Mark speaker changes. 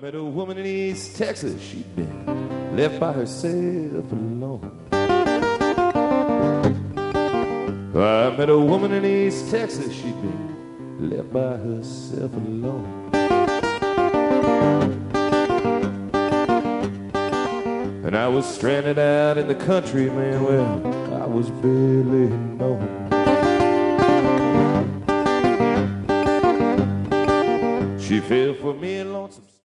Speaker 1: met a woman in East Texas. She'd been left by herself alone. I met a woman in East Texas. She'd been left by herself alone. And I was stranded out in the country, man, where I was barely known. She fell for me in lonesome.